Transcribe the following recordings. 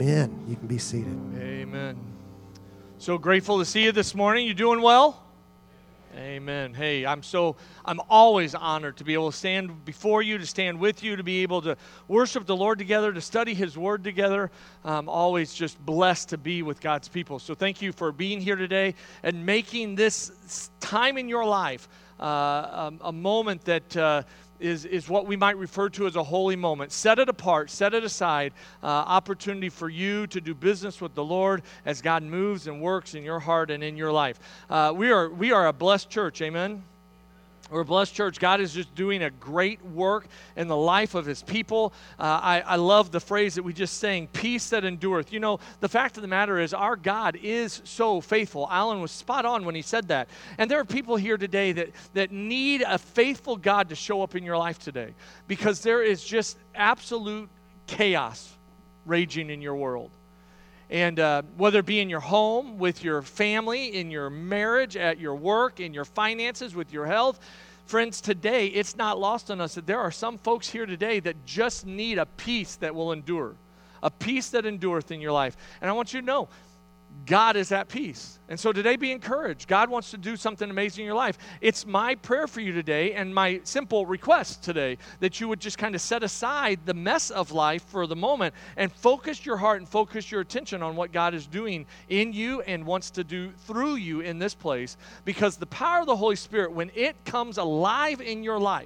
Amen. You can be seated. Amen. So grateful to see you this morning. You doing well? Amen. Hey, I'm always honored to be able to stand before you, to stand with you, to be able to worship the Lord together, to study His Word together. I'm always just blessed to be with God's people. So thank you for being here today and making this time in your life a moment that is what we might refer to as a holy moment. Set it apart, set it aside, opportunity for you to do business with the Lord as God moves and works in your heart and in your life. We are a blessed church, amen? We're a blessed church. God is just doing a great work in the life of His people. I love the phrase that we just sang, peace that endureth. You know, the fact of the matter is our God is so faithful. Alan was spot on when he said that. And there are people here today that need a faithful God to show up in your life today, because there is just absolute chaos raging in your world. And whether it be in your home, with your family, in your marriage, at your work, in your finances, with your health, friends, today it's not lost on us that there are some folks here today that just need a peace that will endure, a peace that endureth in your life. And I want you to know, God is at peace. And so today, be encouraged. God wants to do something amazing in your life. It's my prayer for you today and my simple request today that you would just kind of set aside the mess of life for the moment and focus your heart and focus your attention on what God is doing in you and wants to do through you in this place. Because the power of the Holy Spirit, when it comes alive in your life,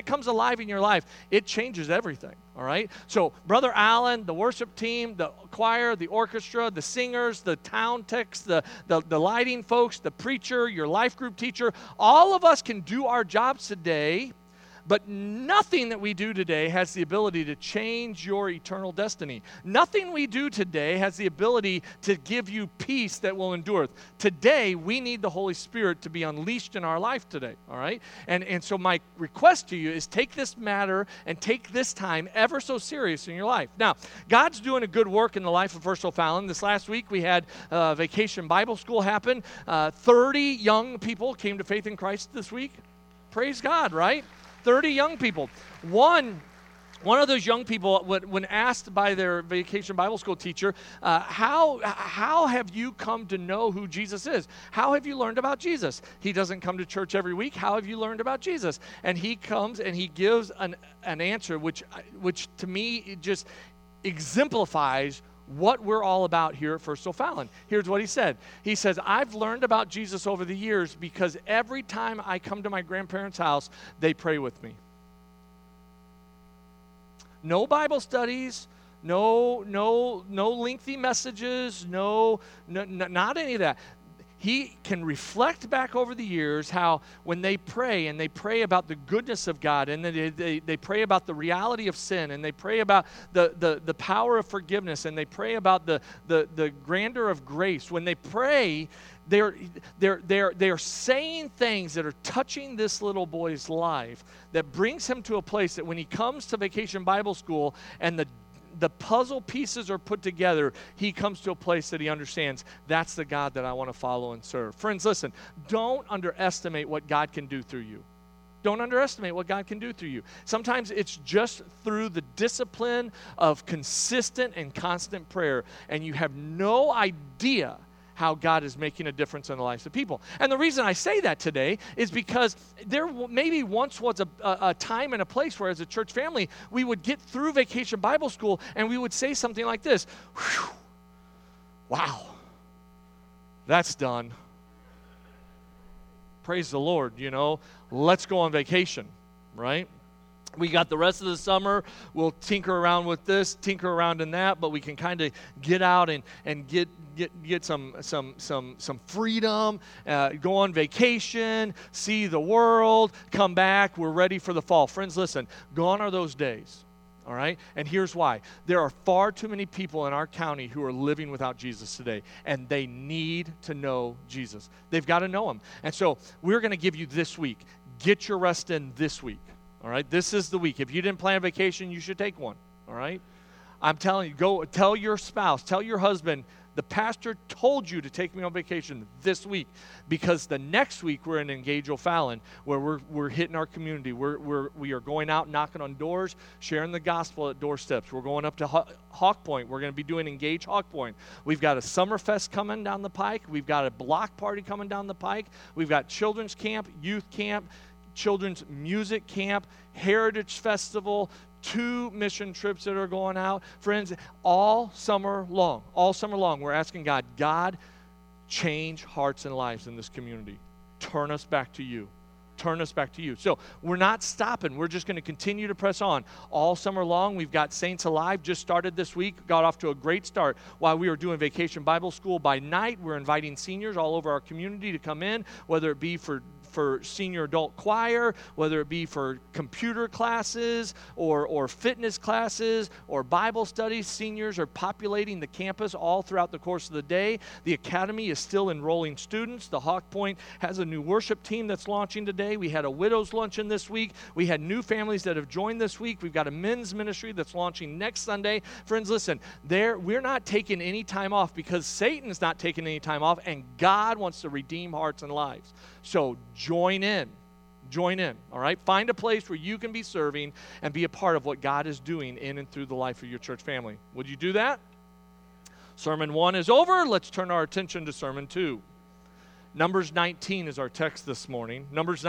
it changes everything. All right? So Brother Allen, the worship team, the choir, the orchestra, the singers, the town techs, the lighting folks, the preacher, your life group teacher, all of us can do our jobs today, but nothing that we do today has the ability to change your eternal destiny. Nothing we do today has the ability to give you peace that will endure. Today, we need the Holy Spirit to be unleashed in our life today, all right? And so my request to you is take this matter and take this time ever so serious in your life. Now, God's doing a good work in the life of First O'Fallon. This last week, we had Vacation Bible School happen. 30 young people came to faith in Christ this week. Praise God, right? 30 young people. One of those young people, when asked by their Vacation Bible School teacher, how have you come to know who Jesus is? How have you learned about Jesus? He doesn't come to church every week. How have you learned about Jesus? And he comes and he gives an answer which to me it just exemplifies what we're all about here at First O'Fallon. Here's what he said. He says, I've learned about Jesus over the years because every time I come to my grandparents' house, they pray with me. No Bible studies, no lengthy messages, not any of that. He can reflect back over the years how when they pray and they pray about the goodness of God and they pray about the reality of sin and they pray about the power of forgiveness and they pray about the grandeur of grace. When they pray, they're saying things that are touching this little boy's life that brings him to a place that when he comes to Vacation Bible School and the puzzle pieces are put together, he comes to a place that he understands that's the God that I want to follow and serve. Friends, listen, don't underestimate what God can do through you. Don't underestimate what God can do through you. Sometimes it's just through the discipline of consistent and constant prayer, and you have no idea how God is making a difference in the lives of people. And the reason I say that today is because there maybe once was a time and a place where as a church family, we would get through Vacation Bible School and we would say something like this, whew, wow, that's done. Praise the Lord, let's go on vacation, right? We got the rest of the summer. We'll tinker around with this, tinker around in that, but we can kind of get out and get some freedom, go on vacation, see the world, come back. We're ready for the fall. Friends, listen, gone are those days, all right? And here's why. There are far too many people in our county who are living without Jesus today, and they need to know Jesus. They've got to know Him. And so we're going to give you this week. Get your rest in this week. All right, this is the week. If you didn't plan a vacation, you should take one. All right, I'm telling you, go tell your spouse, tell your husband, the pastor told you to take me on vacation this week, because the next week we're in Engage O'Fallon, where we're hitting our community. We are going out knocking on doors, sharing the gospel at doorsteps. We're going up to Hawk Point. We're going to be doing Engage Hawk Point. We've got a Summerfest coming down the pike. We've got a block party coming down the pike. We've got children's camp, youth camp, children's music camp, Heritage Festival, 2 mission trips that are going out. Friends, all summer long, we're asking God, change hearts and lives in this community. Turn us back to you. Turn us back to you. So we're not stopping. We're just going to continue to press on. All summer long, we've got Saints Alive, just started this week, got off to a great start. While we were doing Vacation Bible School by night, we're inviting seniors all over our community to come in, whether it be for senior adult choir, whether it be for computer classes or fitness classes or Bible studies. Seniors are populating the campus all throughout the course of the day. The academy is still enrolling students. The Hawk Point has a new worship team that's launching today. We had a widows luncheon this week. We had new families that have joined this week. We've got a men's ministry that's launching next Sunday. Friends, listen, we're not taking any time off, because Satan's not taking any time off, and God wants to redeem hearts and lives. So join in, all right? Find a place where you can be serving and be a part of what God is doing in and through the life of your church family. Would you do that? Sermon 1 is over. Let's turn our attention to Sermon 2. Numbers 19 is our text this morning.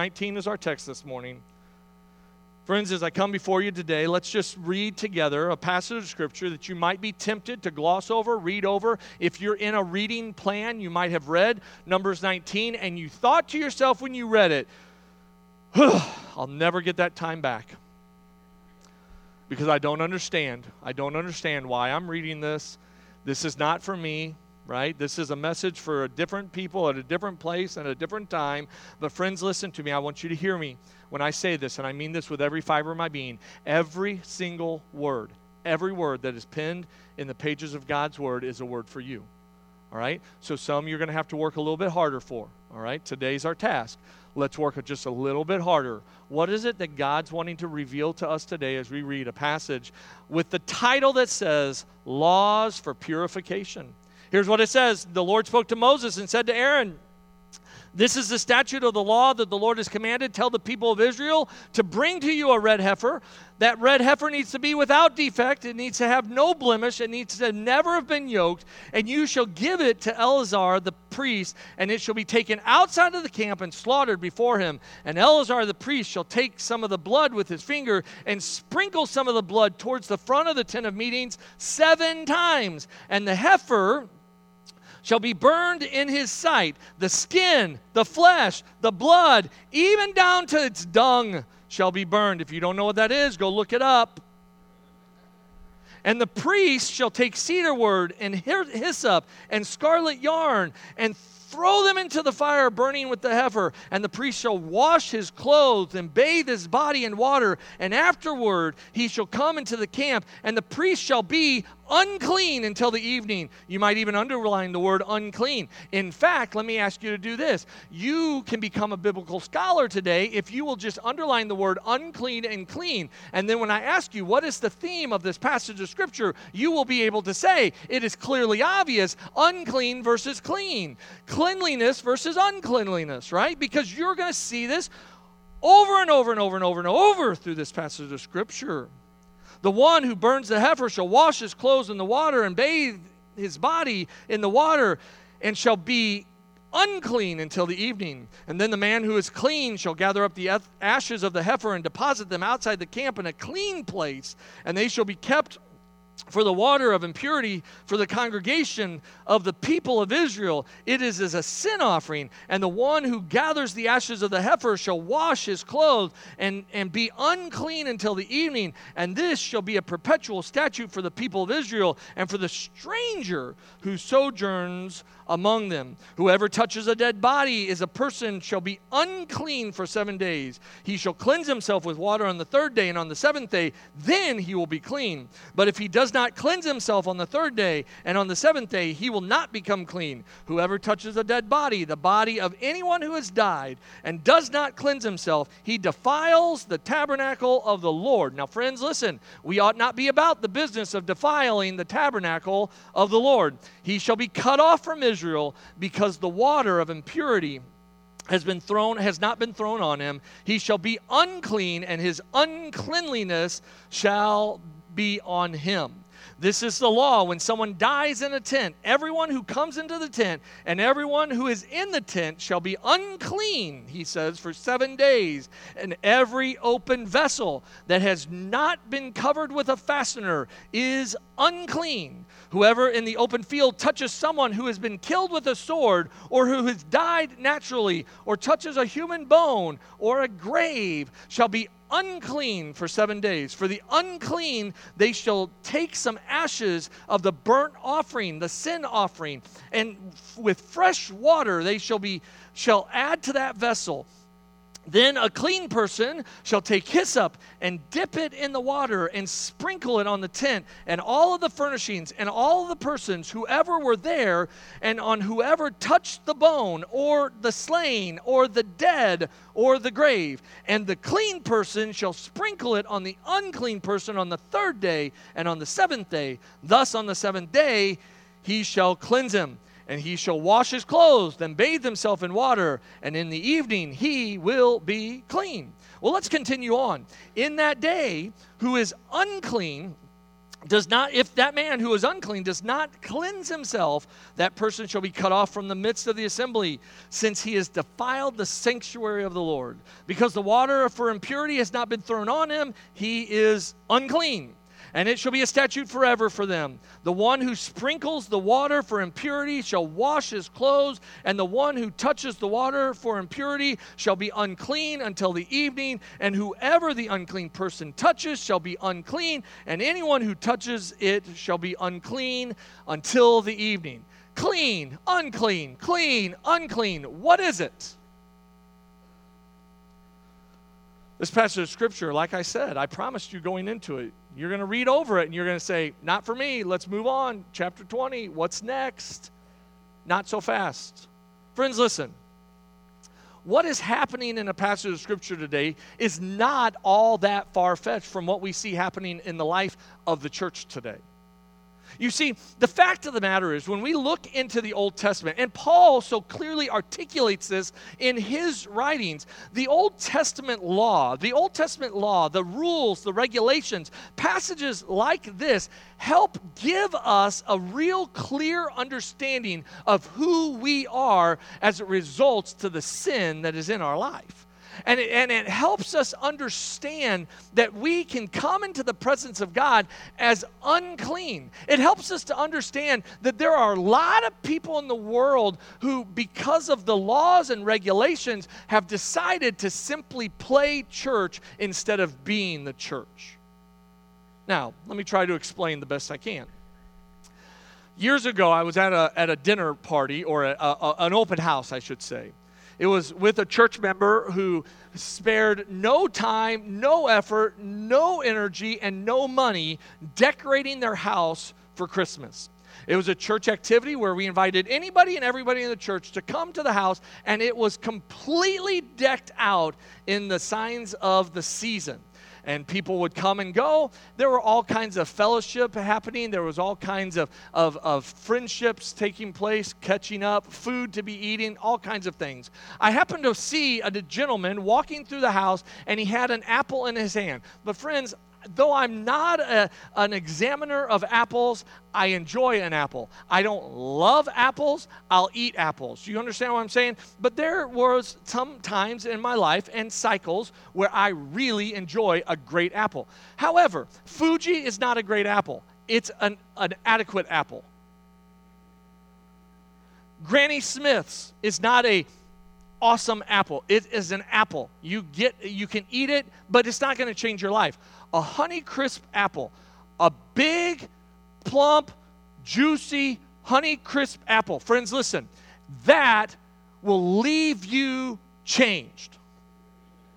Friends, as I come before you today, let's just read together a passage of Scripture that you might be tempted to gloss over, read over. If you're in a reading plan, you might have read Numbers 19, and you thought to yourself when you read it, I'll never get that time back, because I don't understand. I don't understand why I'm reading this. This is not for me. Right? This is a message for a different people at a different place and a different time. But friends, listen to me. I want you to hear me when I say this, and I mean this with every fiber of my being. Every single word, every word that is penned in the pages of God's Word is a word for you. All right? So some you're going to have to work a little bit harder for. All right? Today's our task. Let's work just a little bit harder. What is it that God's wanting to reveal to us today as we read a passage with the title that says, Laws for Purification? Here's what it says. The Lord spoke to Moses and said to Aaron, "This is the statute of the law that the Lord has commanded. Tell the people of Israel to bring to you a red heifer. That red heifer needs to be without defect. It needs to have no blemish. It needs to never have been yoked. And you shall give it to Eleazar the priest, and it shall be taken outside of the camp and slaughtered before him. And Eleazar the priest shall take some of the blood with his finger and sprinkle some of the blood towards the front of the tent of meetings 7 times. And the heifer shall be burned in his sight. The skin, the flesh, the blood, even down to its dung shall be burned." If you don't know what that is, go look it up. "And the priest shall take cedar wood and hyssop and scarlet yarn and throw them into the fire burning with the heifer. And the priest shall wash his clothes and bathe his body in water. And afterward he shall come into the camp, and the priest shall be unclean until the evening." You might even underline the word unclean. In fact, let me ask you to do this. You can become a biblical scholar today if you will just underline the word unclean and clean. And then when I ask you, what is the theme of this passage of Scripture, you will be able to say, it is clearly obvious, unclean versus clean. Cleanliness versus uncleanliness, right? Because you're going to see this over and over and over and over and over through this passage of Scripture. "The one who burns the heifer shall wash his clothes in the water and bathe his body in the water, and shall be unclean until the evening. And then the man who is clean shall gather up the ashes of the heifer and deposit them outside the camp in a clean place, and they shall be kept for the water of impurity for the congregation of the people of Israel. It is as a sin offering. And the one who gathers the ashes of the heifer shall wash his clothes and be unclean until the evening. And this shall be a perpetual statute for the people of Israel and for the stranger who sojourns among them. Whoever touches a dead body is a person shall be unclean for 7 days. He shall cleanse himself with water on the 3rd day, and on the 7th day, then he will be clean. But if he does does not cleanse himself on the third day, and on the seventh day he will not become clean. Whoever touches a dead body, the body of anyone who has died, and does not cleanse himself, he defiles the tabernacle of the Lord. Now, friends, listen, we ought not be about the business of defiling the tabernacle of the Lord. He shall be cut off from Israel, because the water of impurity has not been thrown on him. He shall be unclean, and his uncleanliness shall be on him. This is the law. When someone dies in a tent, everyone who comes into the tent and everyone who is in the tent shall be unclean, he says, for 7 days. And every open vessel that has not been covered with a fastener is unclean. Whoever in the open field touches someone who has been killed with a sword, or who has died naturally, or touches a human bone or a grave, shall be unclean for 7 days. For the unclean, they shall take some ashes of the burnt offering, the sin offering, and with fresh water they shall add to that vessel. Then a clean person shall take hyssop and dip it in the water and sprinkle it on the tent and all of the furnishings and all of the persons, whoever were there, and on whoever touched the bone or the slain or the dead or the grave. And the clean person shall sprinkle it on the unclean person on the third day and on the seventh day. Thus on the seventh day he shall cleanse him. And he shall wash his clothes and bathe himself in water, and in the evening he will be clean. Well, let's continue on. In that day, who is unclean if that man who is unclean does not cleanse himself, that person shall be cut off from the midst of the assembly, since he has defiled the sanctuary of the Lord. Because the water for impurity has not been thrown on him, he is unclean. And it shall be a statute forever for them. The one who sprinkles the water for impurity shall wash his clothes, and the one who touches the water for impurity shall be unclean until the evening. And whoever the unclean person touches shall be unclean, and anyone who touches it shall be unclean until the evening. Clean, unclean, clean, unclean. What is it? This passage of Scripture, like I said, I promised you going into it, you're going to read over it and you're going to say, not for me, let's move on. Chapter 20, what's next? Not so fast. Friends, listen. What is happening in a passage of Scripture today is not all that far-fetched from what we see happening in the life of the church today. You see, the fact of the matter is, when we look into the Old Testament, and Paul so clearly articulates this in his writings, the Old Testament law, the rules, the regulations, passages like this help give us a real clear understanding of who we are as it results to the sin that is in our life. And it helps us understand that we can come into the presence of God as unclean. It helps us to understand that there are a lot of people in the world who, because of the laws and regulations, have decided to simply play church instead of being the church. Now, let me try to explain the best I can. Years ago, I was at a dinner party, or an open house, I should say. It was with a church member who spared no time, no effort, no energy, and no money decorating their house for Christmas. It was a church activity where we invited anybody and everybody in the church to come to the house, and it was completely decked out in the signs of the season. And people would come and go. There were all kinds of fellowship happening. There was all kinds of friendships taking place, catching up, food to be eating, all kinds of things. I happened to see a gentleman walking through the house, and he had an apple in his hand. But friends, though I'm not an examiner of apples, I enjoy an apple. I don't love apples. I'll eat apples. Do you understand what I'm saying? But there was some times in my life and cycles where I really enjoy a great apple. However, Fuji is not a great apple. It's an adequate apple. Granny Smith's is not a awesome apple. It is an apple. You can eat it, but it's not going to change your life. A Honeycrisp apple, a big, plump, juicy Honeycrisp apple. Friends, listen, that will leave you changed.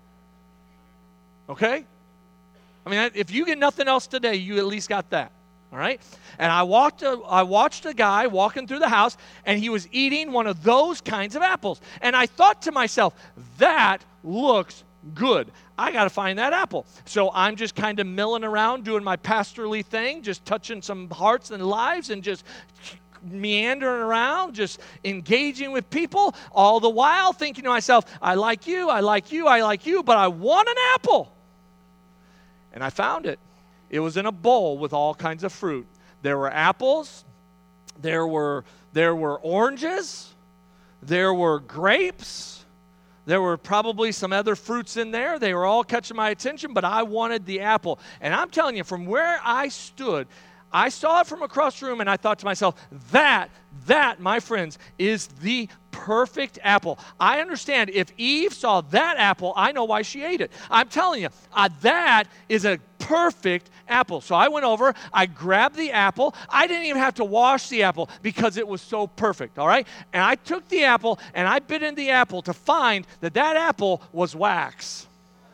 Okay? I mean, if you get nothing else today, you at least got that. all right? And I watched a guy walking through the house, and he was eating one of those kinds of apples. And I thought to myself, that looks good. I got to find that apple. So I'm just kind of milling around, doing my pastorly thing, just touching some hearts and lives and just meandering around, just engaging with people, all the while thinking to myself, I like you, I like you, I like you, but I want an apple. And I found it. It was in a bowl with all kinds of fruit. There were apples, there were oranges, there were grapes, there were probably some other fruits in there. They were all catching my attention, but I wanted the apple. And I'm telling you, from where I stood, I saw it from across the room, and I thought to myself, that, my friends, is the perfect apple. I understand if Eve saw that apple, I know why she ate it. I'm telling you, that is a perfect apple. So I went over, I grabbed the apple. I didn't even have to wash the apple because it was so perfect, all right? And I took the apple, and I bit into the apple to find that apple was wax.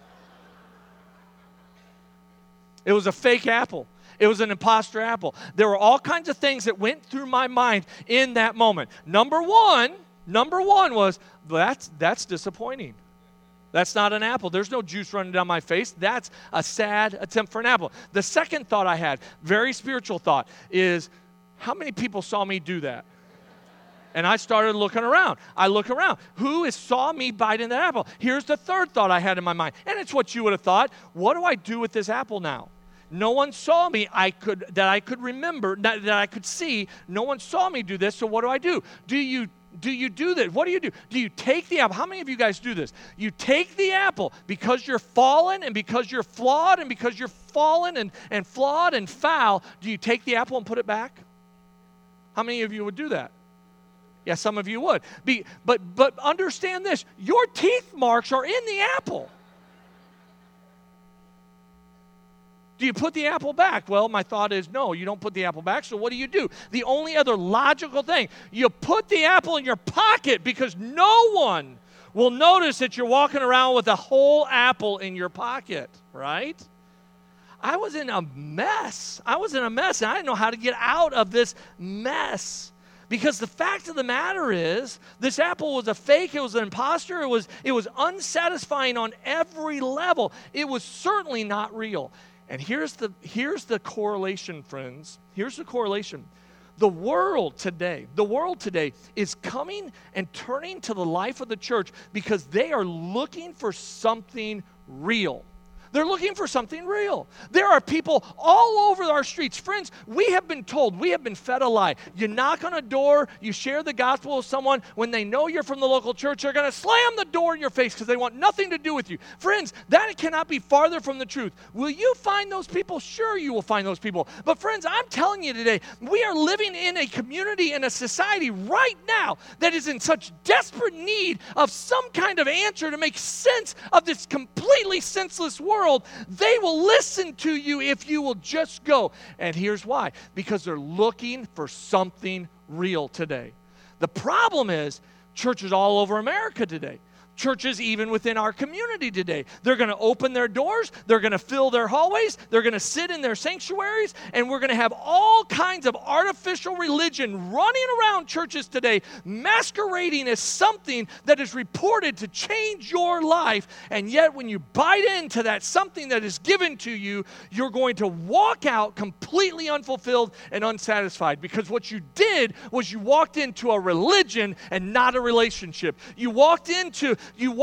It was a fake apple. It was an imposter apple. There were all kinds of things that went through my mind in that moment. Number one was, that's disappointing. That's not an apple. There's no juice running down my face. That's a sad attempt for an apple. The second thought I had, very spiritual thought, is how many people saw me do that? And I started looking around. I look around. Who saw me bite in that apple? Here's the third thought I had in my mind. And it's what you would have thought. What do I do with this apple now? No one saw me that I could remember, that I could see. No one saw me do this, so what do? Do you do this? What do you do? Do you take the apple? How many of you guys do this? You take the apple because you're fallen and because you're flawed and because you're fallen and flawed and foul. Do you take the apple and put it back? How many of you would do that? Yeah, some of you would. But understand this. Your teeth marks are in the apple. Do you put the apple back? Well, my thought is, no, you don't put the apple back, so what do? The only other logical thing, you put the apple in your pocket because no one will notice that you're walking around with a whole apple in your pocket, right? I was in a mess, and I didn't know how to get out of this mess. Because the fact of the matter is, this apple was a fake, it was an imposter, it was unsatisfying on every level. It was certainly not real. And here's the correlation, friends. Here's the correlation. The world today is coming and turning to the life of the church because they are looking for something real. They're looking for something real. There are people all over our streets. Friends, we have been told, we have been fed a lie. You knock on a door, you share the gospel with someone. When they know you're from the local church, they're going to slam the door in your face because they want nothing to do with you. Friends, that cannot be farther from the truth. Will you find those people? Sure, you will find those people. But friends, I'm telling you today, we are living in a community, in a society right now that is in such desperate need of some kind of answer to make sense of this completely senseless world. They will listen to you if you will just go. And here's why. Because they're looking for something real today. The problem is churches all over America today. Churches even within our community today. They're going to open their doors. They're going to fill their hallways. They're going to sit in their sanctuaries. And we're going to have all kinds of artificial religion running around churches today, masquerading as something that is reported to change your life. And yet when you bite into that something that is given to you, you're going to walk out completely unfulfilled and unsatisfied. Because what you did was you walked into a religion and not a relationship. You walked into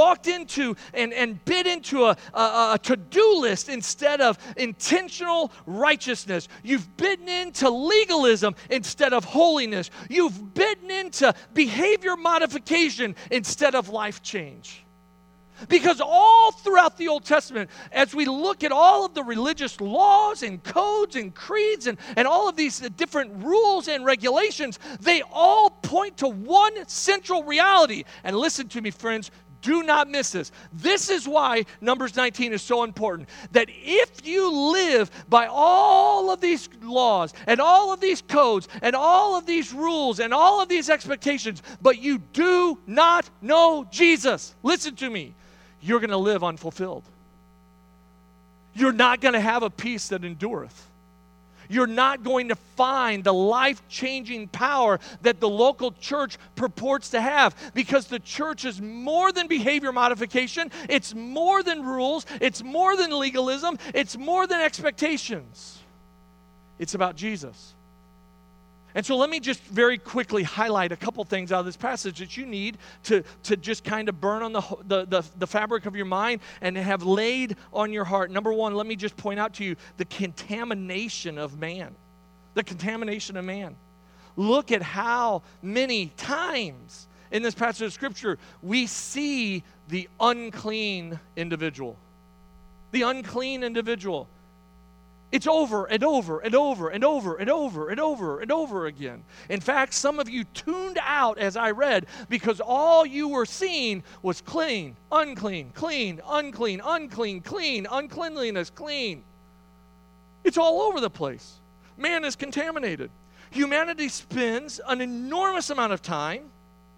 and bit into a to-do list instead of intentional righteousness. You've bitten into legalism instead of holiness. You've bitten into behavior modification instead of life change. Because all throughout the Old Testament, as we look at all of the religious laws and codes and creeds and all of these different rules and regulations, they all point to one central reality. And listen to me, friends, do not miss this. This is why Numbers 19 is so important. That if you live by all of these laws and all of these codes and all of these rules and all of these expectations, but you do not know Jesus, listen to me, you're going to live unfulfilled. You're not going to have a peace that endureth. you're not going to find the life-changing power that the local church purports to have, because the church is more than behavior modification. It's more than rules. It's more than legalism. It's more than expectations. It's about Jesus. And so let me just very quickly highlight a couple things out of this passage that you need to just kind of burn on the fabric of your mind and have laid on your heart. Number one, let me just point out to you the contamination of man. The contamination of man. Look at how many times in this passage of Scripture we see the unclean individual. The unclean individual. It's over and over and over and over and over and over and over again. In fact, some of you tuned out as I read because all you were seeing was clean, unclean, clean, unclean, unclean, clean, uncleanliness, clean. It's all over the place. Man is contaminated. Humanity spends an enormous amount of time,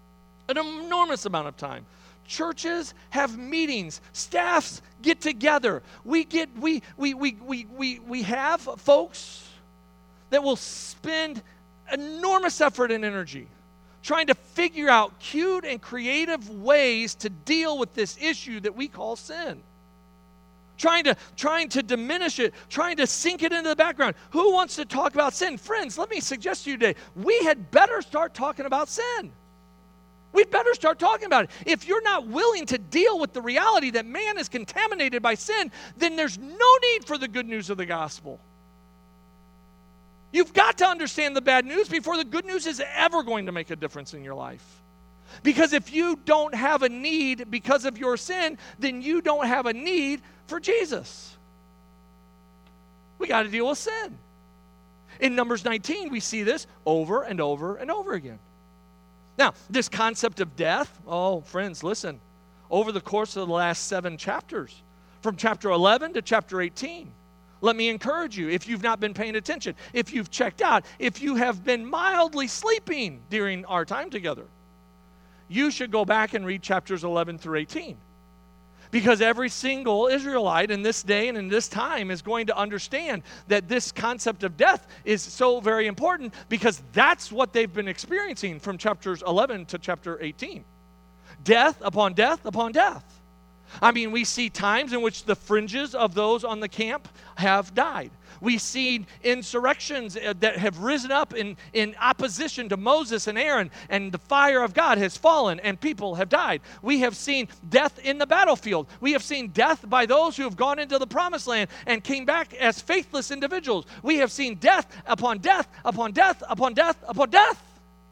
churches have meetings, staffs get together. We have folks that will spend enormous effort and energy trying to figure out cute and creative ways to deal with this issue that we call sin. Trying to diminish it, trying to sink it into the background. Who wants to talk about sin? Friends, let me suggest to you today, we had better start talking about sin. We'd better start talking about it. If you're not willing to deal with the reality that man is contaminated by sin, then there's no need for the good news of the gospel. You've got to understand the bad news before the good news is ever going to make a difference in your life. Because if you don't have a need because of your sin, then you don't have a need for Jesus. We got to deal with sin. In Numbers 19, we see this over and over and over again. Now, this concept of death, oh, friends, listen. Over the course of the last 7 chapters, from chapter 11 to chapter 18, let me encourage you, if you've not been paying attention, if you've checked out, if you have been mildly sleeping during our time together, you should go back and read chapters 11 through 18. Because every single Israelite in this day and in this time is going to understand that this concept of death is so very important, because that's what they've been experiencing from chapters 11 to chapter 18. Death upon death upon death. I mean, we see times in which the fringes of those on the camp have died. We've seen insurrections that have risen up in opposition to Moses and Aaron, and the fire of God has fallen, and people have died. We have seen death in the battlefield. We have seen death by those who have gone into the promised land and came back as faithless individuals. We have seen death upon death upon death upon death upon death.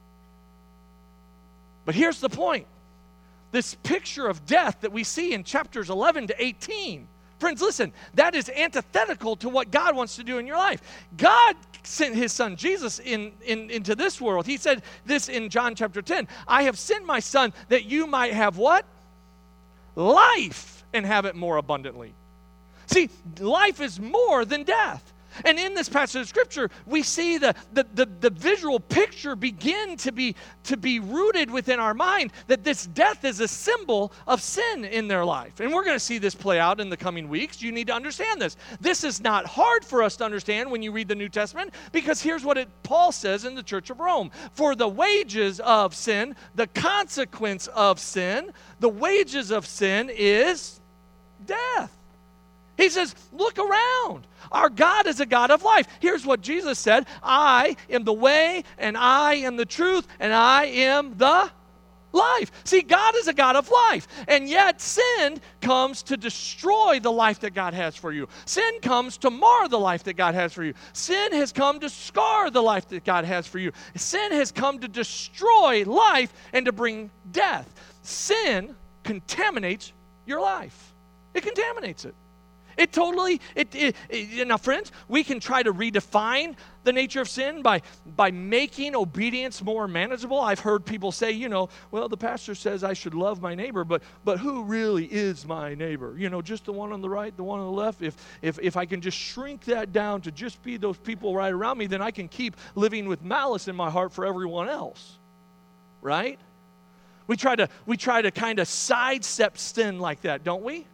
But here's the point. This picture of death that we see in chapters 11 to 18, friends, listen, that is antithetical to what God wants to do in your life. God sent his son Jesus into this world. He said this in John chapter 10, I have sent my son that you might have what? Life, and have it more abundantly. See, life is more than death. And in this passage of Scripture, we see the visual picture begin to be rooted within our mind that this death is a symbol of sin in their life. And we're going to see this play out in the coming weeks. You need to understand this. This is not hard for us to understand when you read the New Testament, because here's what Paul says in the Church of Rome. For the wages of sin, the consequence of sin, the wages of sin is death. He says, look around. Our God is a God of life. Here's what Jesus said. I am the way, and I am the truth, and I am the life. See, God is a God of life. And yet sin comes to destroy the life that God has for you. Sin comes to mar the life that God has for you. Sin has come to scar the life that God has for you. Sin has come to destroy life and to bring death. Sin contaminates your life. It contaminates it. It totally, now friends, we can try to redefine the nature of sin by making obedience more manageable. I've heard people say, well, the pastor says I should love my neighbor, but who really is my neighbor? Just the one on the right, the one on the left. If I can just shrink that down to just be those people right around me, then I can keep living with malice in my heart for everyone else, right? We try to kind of sidestep sin like that, don't we?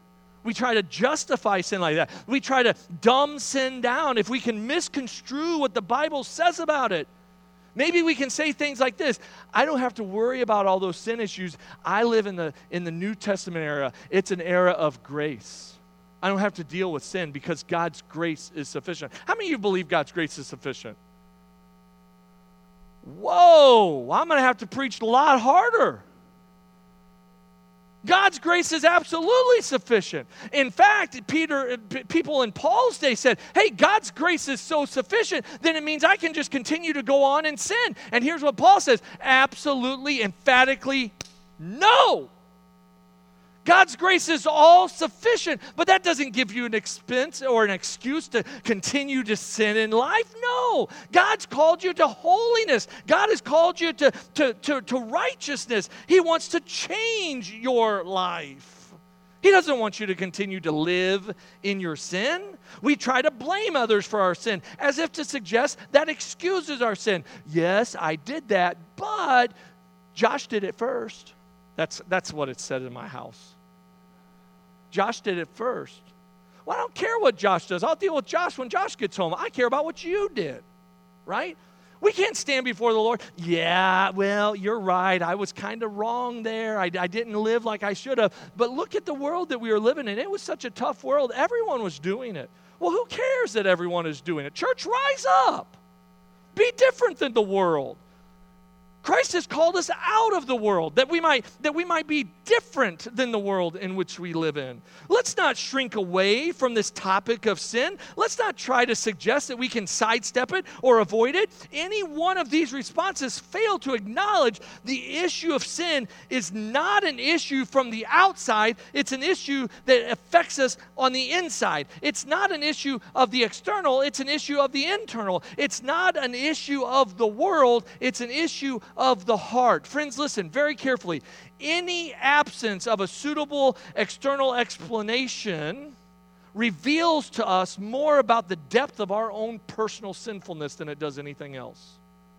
We try to justify sin like that. We try to dumb sin down if we can misconstrue what the Bible says about it. Maybe we can say things like this: I don't have to worry about all those sin issues. I live in the New Testament era. It's an era of grace. I don't have to deal with sin because God's grace is sufficient. How many of you believe God's grace is sufficient? Whoa, I'm going to have to preach a lot harder. God's grace is absolutely sufficient. In fact, people in Paul's day said, hey, God's grace is so sufficient, then it means I can just continue to go on and sin. And here's what Paul says: absolutely, emphatically, no. God's grace is all sufficient, but that doesn't give you an expense or an excuse to continue to sin in life. No. God's called you to holiness. God has called you to righteousness. He wants to change your life. He doesn't want you to continue to live in your sin. We try to blame others for our sin as if to suggest that excuses our sin. Yes, I did that, but Josh did it first. That's what it said in my house. Josh did it first. Well, I don't care what Josh does. I'll deal with Josh when Josh gets home. I care about what you did, right? We can't stand before the Lord. Yeah, well, you're right. I was kind of wrong there. I didn't live like I should have. But look at the world that we were living in. It was such a tough world. Everyone was doing it. Well, who cares that everyone is doing it? Church, rise up. Be different than the world. Christ has called us out of the world that we might be different than the world in which we live in. Let's not shrink away from this topic of sin. Let's not try to suggest that we can sidestep it or avoid it. Any one of these responses fail to acknowledge the issue of sin is not an issue from the outside. It's an issue that affects us on the inside. It's not an issue of the external. It's an issue of the internal. It's not an issue of the world. It's an issue of the heart. Friends, listen very carefully. Any absence of a suitable external explanation reveals to us more about the depth of our own personal sinfulness than it does anything else.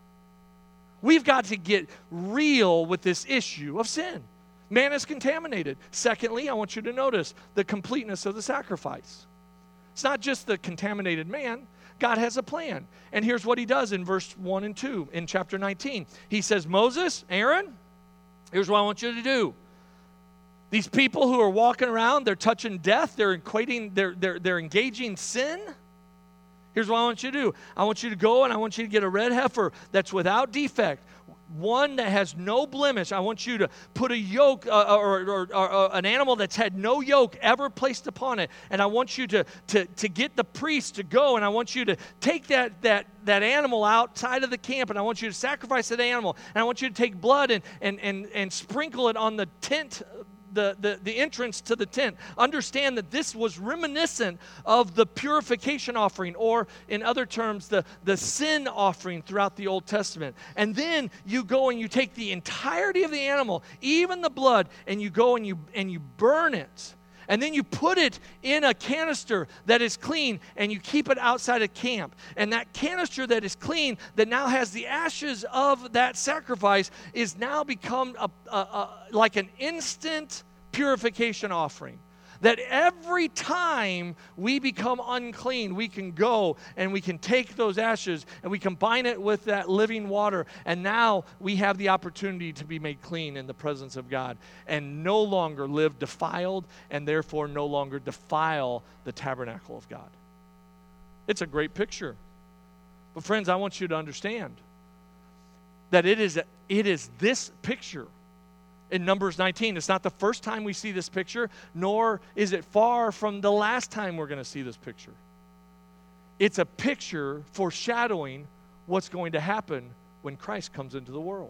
We've got to get real with this issue of sin. Man is contaminated. Secondly, I want you to notice the completeness of the sacrifice. It's not just the contaminated man. God has a plan. And here's what he does in verse 1 and 2 in chapter 19. He says, Moses, Aaron, here's what I want you to do. These people who are walking around, they're touching death, they're engaging sin. Here's what I want you to do. I want you to go and I want you to get a red heifer that's without defect, one that has no blemish. I want you to put a yoke or an animal that's had no yoke ever placed upon it. And I want you to get the priest to go, and I want you to take that animal outside of the camp, and I want you to sacrifice that animal. And I want you to take blood and sprinkle it on the tent, the entrance to the tent. Understand that this was reminiscent of the purification offering, or in other terms, the sin offering throughout the Old Testament. And then you go and you take the entirety of the animal, even the blood, and you go and you burn it. And then you put it in a canister that is clean, and you keep it outside of camp. And that canister that is clean, that now has the ashes of that sacrifice, is now become like an instant purification offering. That every time we become unclean, we can go and we can take those ashes and we combine it with that living water, and now we have the opportunity to be made clean in the presence of God and no longer live defiled, and therefore no longer defile the tabernacle of God. It's a great picture. But friends, I want you to understand that it is this picture in Numbers 19. It's not the first time we see this picture, nor is it far from the last time we're going to see this picture. It's a picture foreshadowing what's going to happen when Christ comes into the world.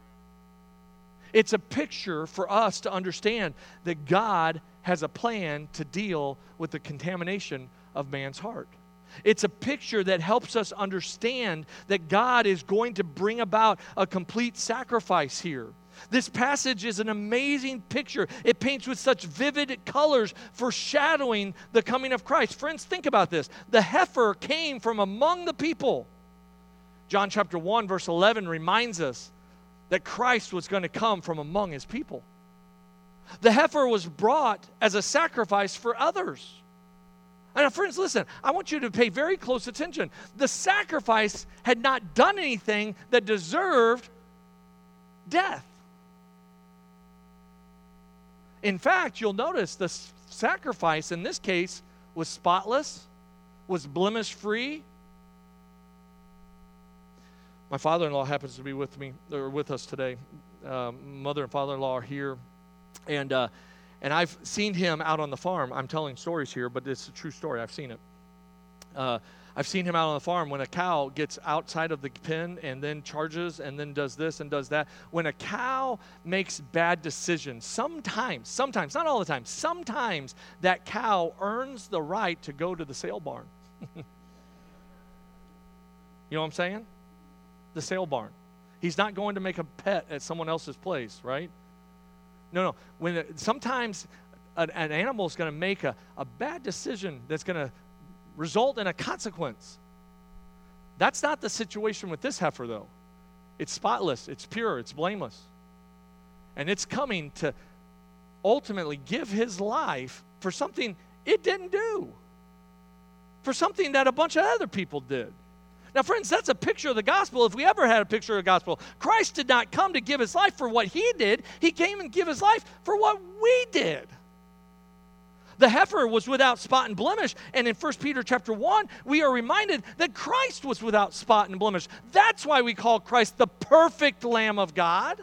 It's a picture for us to understand that God has a plan to deal with the contamination of man's heart. It's a picture that helps us understand that God is going to bring about a complete sacrifice here. This passage is an amazing picture. It paints with such vivid colors, foreshadowing the coming of Christ. Friends, think about this. The heifer came from among the people. John chapter 1, verse 11 reminds us that Christ was going to come from among his people. The heifer was brought as a sacrifice for others. And friends, listen, I want you to pay very close attention. The sacrifice had not done anything that deserved death. In fact, you'll notice the sacrifice in this case was spotless, was blemish-free. My father-in-law happens to be with us today. Mother and father-in-law are here, and I've seen him out on the farm. I'm telling stories here, but it's a true story. I've seen it. I've seen him out on the farm when a cow gets outside of the pen and then charges and then does this and does that. When a cow makes bad decisions, sometimes, not all the time, sometimes that cow earns the right to go to the sale barn. You know what I'm saying? The sale barn. He's not going to make a pet at someone else's place, right? No. Sometimes an animal is going to make a bad decision that's going to result in a consequence. That's not the situation with this heifer, though. It's spotless, it's pure, it's blameless. And it's coming to ultimately give his life for something it didn't do, for something that a bunch of other people did. Now, friends, that's a picture of the gospel. If we ever had a picture of the gospel, Christ did not come to give his life for what he did. He came and give his life for what we did. The heifer was without spot and blemish, and in 1 Peter chapter 1, we are reminded that Christ was without spot and blemish. That's why we call Christ the perfect Lamb of God.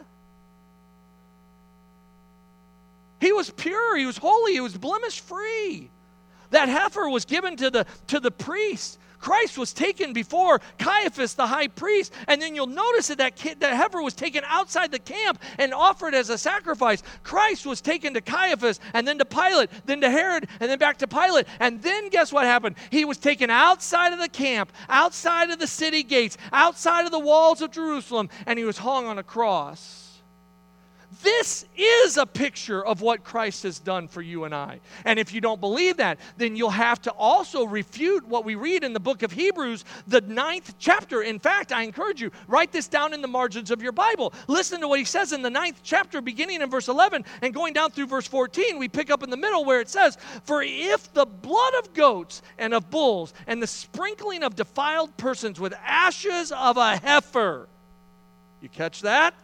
He was pure, he was holy, he was blemish-free. That heifer was given to the priest. Christ was taken before Caiaphas, the high priest, and then you'll notice that heifer was taken outside the camp and offered as a sacrifice. Christ was taken to Caiaphas, and then to Pilate, then to Herod, and then back to Pilate. And then guess what happened? He was taken outside of the camp, outside of the city gates, outside of the walls of Jerusalem, and he was hung on a cross. This is a picture of what Christ has done for you and I. And if you don't believe that, then you'll have to also refute what we read in the book of Hebrews, the 9th chapter. In fact, I encourage you, write this down in the margins of your Bible. Listen to what he says in the 9th chapter, beginning in verse 11 and going down through verse 14. We pick up in the middle where it says, "For if the blood of goats and of bulls and the sprinkling of defiled persons with ashes of a heifer," you catch that?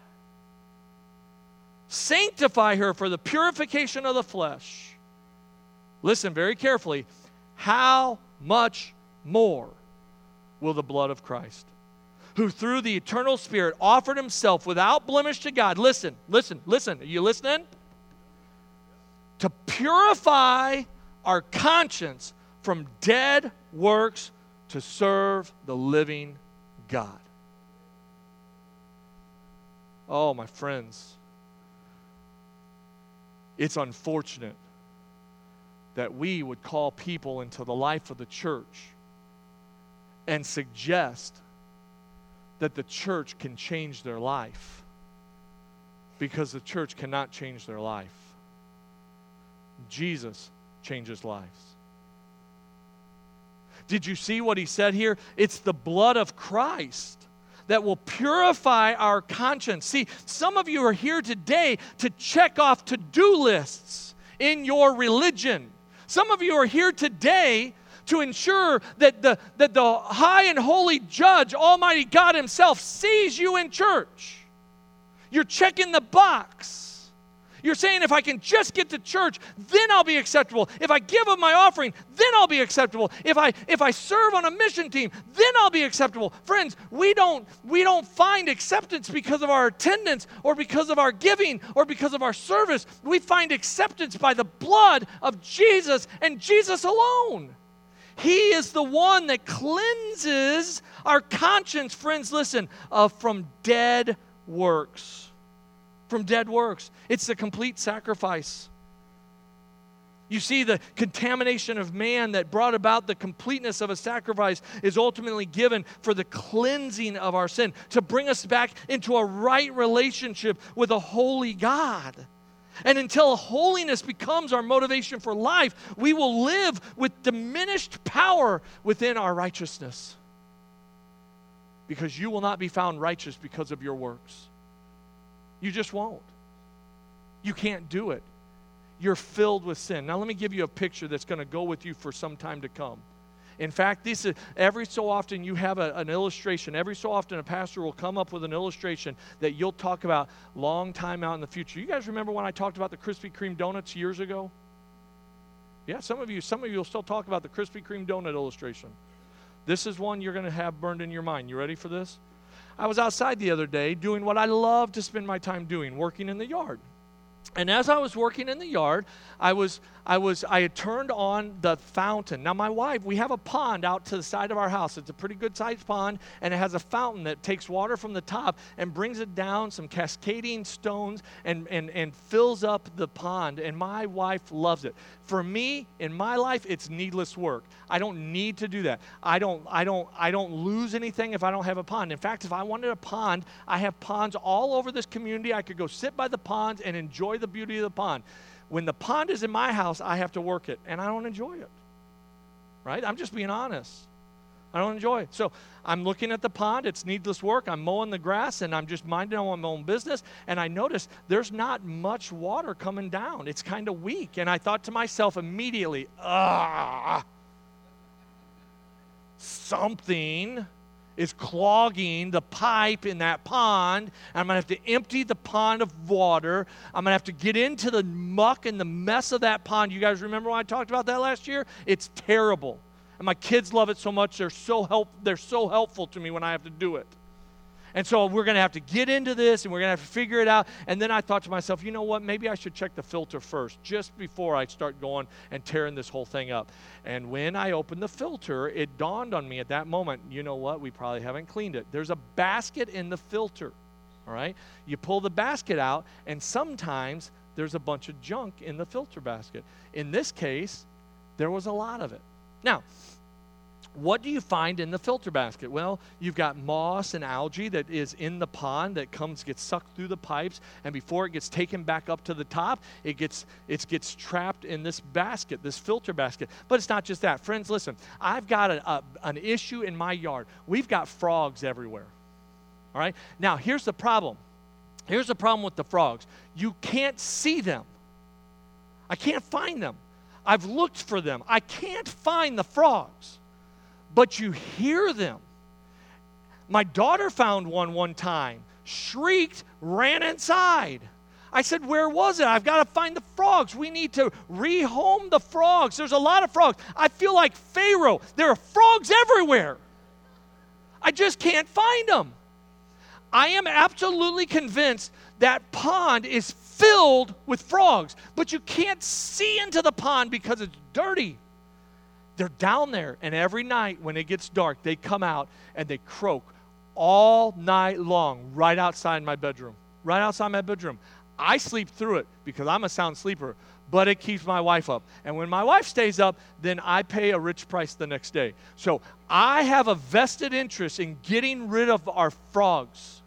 "Sanctify her for the purification of the flesh." Listen very carefully. "How much more will the blood of Christ, who through the eternal Spirit offered himself without blemish to God," listen, are you listening? "To purify our conscience from dead works to serve the living God." Oh, my friends. It's unfortunate that we would call people into the life of the church and suggest that the church can change their life, because the church cannot change their life. Jesus changes lives. Did you see what he said here? It's the blood of Christ that will purify our conscience. See, some of you are here today to check off to-do lists in your religion. Some of you are here today to ensure that the high and holy judge, Almighty God himself, sees you in church. You're checking the box. You're saying, if I can just get to church, then I'll be acceptable. If I give up my offering, then I'll be acceptable. If I serve on a mission team, then I'll be acceptable. Friends, we don't find acceptance because of our attendance or because of our giving or because of our service. We find acceptance by the blood of Jesus and Jesus alone. He is the one that cleanses our conscience, friends, listen, from dead works. From dead works. It's the complete sacrifice. You see, the contamination of man that brought about the completeness of a sacrifice is ultimately given for the cleansing of our sin, to bring us back into a right relationship with a holy God. And until holiness becomes our motivation for life, we will live with diminished power within our righteousness. Because you will not be found righteous because of your works. You just won't. You can't do it. you're filled with sin. Now let me give you a picture that's going to go with you for some time to come. In fact, every so often you have an illustration. Every so often a pastor will come up with an illustration that you'll talk about long time out in the future. You guys remember when I talked about the Krispy Kreme donuts years ago? Yeah, some of you will still talk about the Krispy Kreme donut illustration. This is one you're going to have burned in your mind. You ready for this? I was outside the other day doing what I love to spend my time doing, working in the yard. And as I was working in the yard, I had turned on the fountain. Now, my wife, we have a pond out to the side of our house. It's a pretty good-sized pond, and it has a fountain that takes water from the top and brings it down some cascading stones and fills up the pond. And my wife loves it. For me, in my life, it's needless work. I don't need to do that. I don't lose anything if I don't have a pond. In fact, if I wanted a pond, I have ponds all over this community. I could go sit by the ponds and enjoy the beauty of the pond. When the pond is in my house, I have to work it, and I don't enjoy it. Right? I'm just being honest. I don't enjoy it. So I'm looking at the pond. It's needless work. I'm mowing the grass, and I'm just minding my own business, and I notice there's not much water coming down. It's kind of weak, and I thought to myself immediately, something is clogging the pipe in that pond. I'm going to have to empty the pond of water. I'm going to have to get into the muck and the mess of that pond. You guys remember when I talked about that last year? It's terrible. And my kids love it so much. They're so helpful to me when I have to do it. And so we're going to have to get into this, and we're going to have to figure it out. And then I thought to myself, you know what? Maybe I should check the filter first, just before I start going and tearing this whole thing up. And when I opened the filter, it dawned on me at that moment, you know what? We probably haven't cleaned it. There's a basket in the filter, all right? You pull the basket out, and sometimes there's a bunch of junk in the filter basket. In this case, there was a lot of it. Now, what do you find in the filter basket? Well, you've got moss and algae that is in the pond that gets sucked through the pipes, and before it gets taken back up to the top, it gets trapped in this basket, this filter basket. But it's not just that. Friends, listen, I've got an issue in my yard. We've got frogs everywhere. All right? Now, here's the problem. Here's the problem with the frogs. You can't see them. I can't find them. I've looked for them. I can't find the frogs. But you hear them. My daughter found one time, shrieked, ran inside. I said, where was it? I've got to find the frogs. We need to rehome the frogs. There's a lot of frogs. I feel like Pharaoh. There are frogs everywhere. I just can't find them. I am absolutely convinced that pond is filled with frogs, but you can't see into the pond because it's dirty. They're down there, and every night when it gets dark, they come out and they croak all night long right outside my bedroom. Right outside my bedroom. I sleep through it because I'm a sound sleeper, but it keeps my wife up. And when my wife stays up, then I pay a rich price the next day. So I have a vested interest in getting rid of our frogs.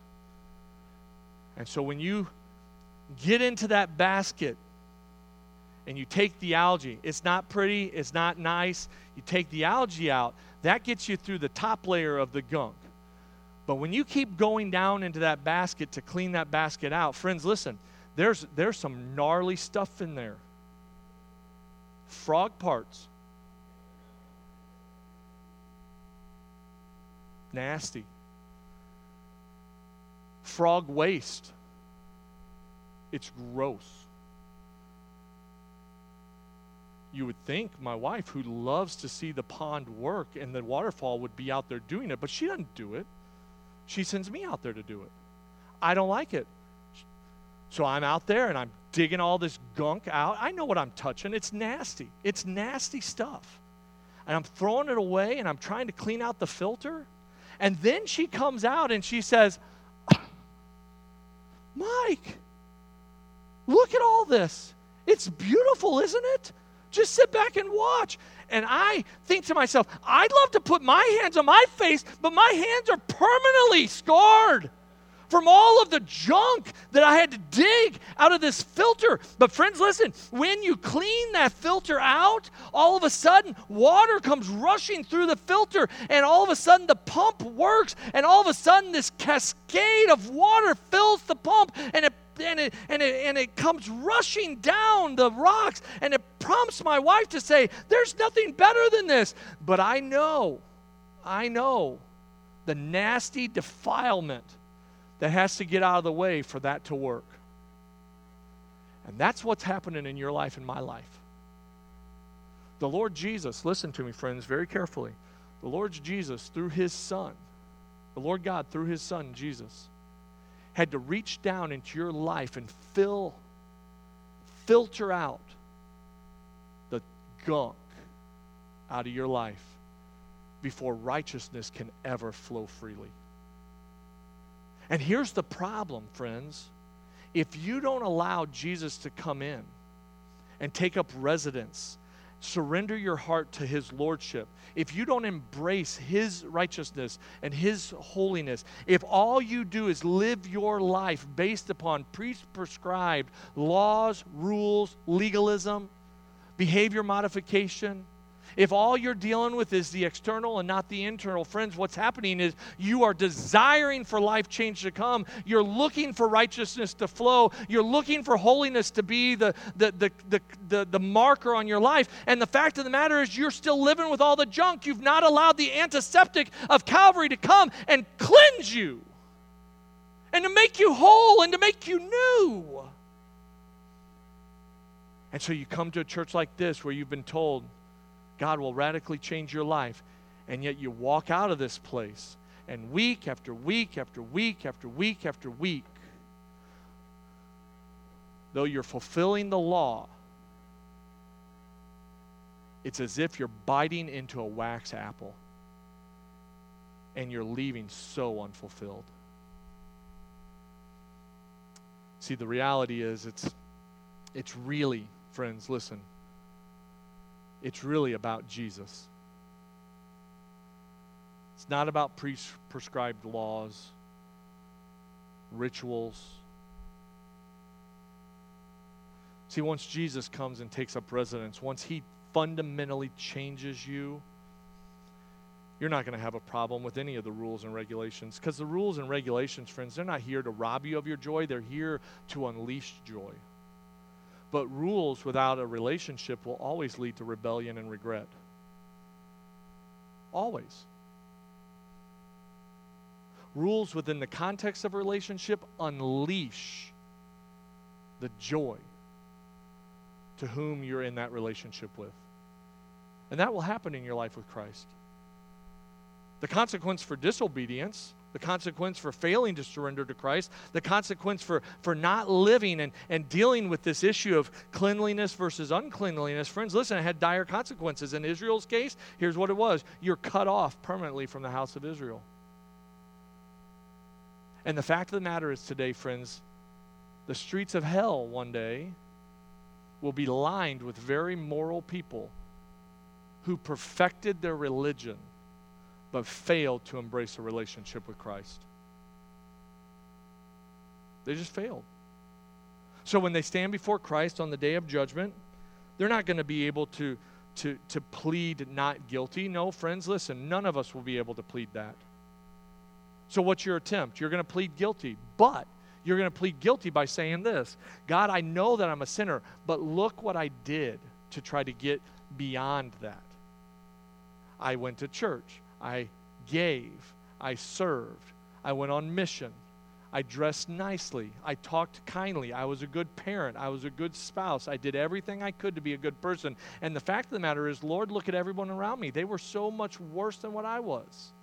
And so when you get into that basket, and you take the algae, it's not pretty, it's not nice. You take the algae out, that gets you through the top layer of the gunk. But when you keep going down into that basket to clean that basket out, friends, listen, there's some gnarly stuff in there. Frog parts. Nasty. Frog waste. It's gross. You would think my wife, who loves to see the pond work and the waterfall, would be out there doing it, but she doesn't do it. She sends me out there to do it. I don't like it. So I'm out there and I'm digging all this gunk out. I know what I'm touching. It's nasty. It's nasty stuff. And I'm throwing it away and I'm trying to clean out the filter. And then she comes out and she says, Mike, look at all this. It's beautiful, isn't it? Just sit back and watch. And I think to myself, I'd love to put my hands on my face, but my hands are permanently scarred from all of the junk that I had to dig out of this filter. But friends, listen, when you clean that filter out, all of a sudden, water comes rushing through the filter, and all of a sudden, the pump works, and all of a sudden, this cascade of water fills the pump, and and it comes rushing down the rocks, and it prompts my wife to say, there's nothing better than this. But I know the nasty defilement that has to get out of the way for that to work. And that's what's happening in your life and my life. The Lord Jesus, listen to me, friends, very carefully. The Lord Jesus, through his Son, the Lord God, through his Son, Jesus, had to reach down into your life and filter out the gunk out of your life before righteousness can ever flow freely. And here's the problem, friends. If you don't allow Jesus to come in and take up residence, surrender your heart to his lordship, if you don't embrace his righteousness and his holiness, if all you do is live your life based upon prescribed laws, rules, legalism, behavior modification, if all you're dealing with is the external and not the internal, friends, what's happening is you are desiring for life change to come. You're looking for righteousness to flow. You're looking for holiness to be the marker on your life. And the fact of the matter is you're still living with all the junk. You've not allowed the antiseptic of Calvary to come and cleanse you and to make you whole and to make you new. And so you come to a church like this where you've been told God will radically change your life, and yet you walk out of this place, and week after week after week after week after week, though you're fulfilling the law, it's as if you're biting into a wax apple, and you're leaving so unfulfilled. See, the reality is it's really, friends, listen, it's really about Jesus. It's not about prescribed laws, rituals. See, once Jesus comes and takes up residence, once he fundamentally changes you, you're not going to have a problem with any of the rules and regulations. Because the rules and regulations, friends, they're not here to rob you of your joy. They're here to unleash joy. But rules without a relationship will always lead to rebellion and regret. Always. Rules within the context of a relationship unleash the joy to whom you're in that relationship with. And that will happen in your life with Christ. The consequence for disobedience, the consequence for failing to surrender to Christ, the consequence for not living and dealing with this issue of cleanliness versus uncleanliness. Friends, listen, it had dire consequences. In Israel's case, here's what it was. You're cut off permanently from the house of Israel. And the fact of the matter is today, friends, the streets of hell one day will be lined with very moral people who perfected their religion but failed to embrace a relationship with Christ. They just failed. So when they stand before Christ on the day of judgment, they're not going to be able to plead not guilty. No, friends, listen, none of us will be able to plead that. So what's your attempt? You're going to plead guilty, but you're going to plead guilty by saying this: God, I know that I'm a sinner, but look what I did to try to get beyond that. I went to church. I gave, I served, I went on mission, I dressed nicely, I talked kindly, I was a good parent, I was a good spouse, I did everything I could to be a good person. And the fact of the matter is, Lord, look at everyone around me. They were so much worse than what I was.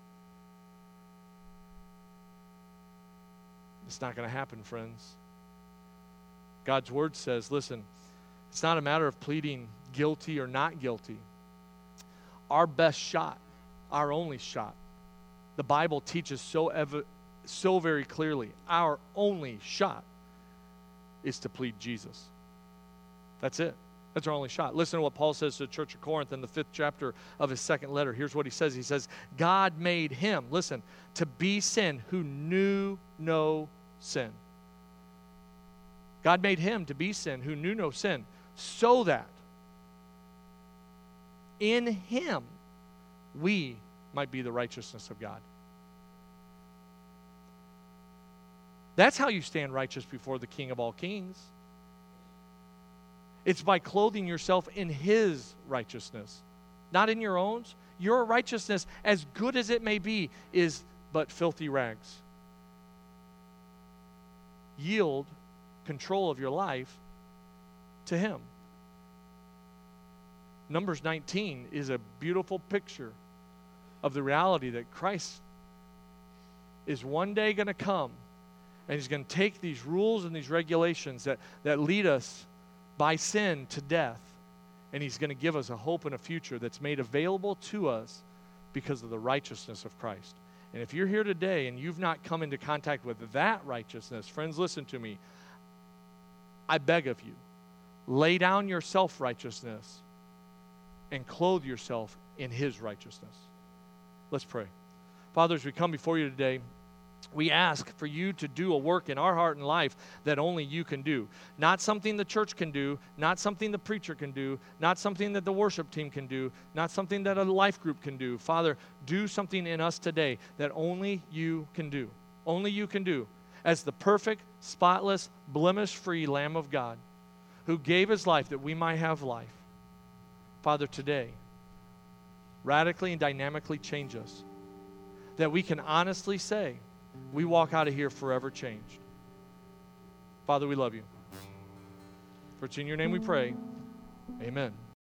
It's not going to happen, friends. God's word says, listen, it's not a matter of pleading guilty or not guilty. Our best shot, our only shot. The Bible teaches so very clearly, our only shot is to plead Jesus. That's it. That's our only shot. Listen to what Paul says to the church of Corinth in the 5th chapter of his 2nd letter. Here's what he says. He says, God made him, listen, to be sin who knew no sin. God made him to be sin who knew no sin, so that in him we might be the righteousness of God. That's how you stand righteous before the King of all kings. It's by clothing yourself in His righteousness, not in your own. Your righteousness, as good as it may be, is but filthy rags. Yield control of your life to Him. Numbers 19 is a beautiful picture of the reality that Christ is one day going to come, and He's going to take these rules and these regulations that lead us by sin to death, and He's going to give us a hope and a future that's made available to us because of the righteousness of Christ. And if you're here today and you've not come into contact with that righteousness, friends, listen to me. I beg of you, lay down your self-righteousness and clothe yourself in His righteousness. Let's pray. Father, as we come before you today, we ask for you to do a work in our heart and life that only you can do. Not something the church can do, not something the preacher can do, not something that the worship team can do, not something that a life group can do. Father, do something in us today that only you can do. Only you can do. As the perfect, spotless, blemish-free Lamb of God who gave His life that we might have life. Father, today, radically and dynamically change us, that we can honestly say we walk out of here forever changed. Father, we love you. For it's in your name we pray. Amen.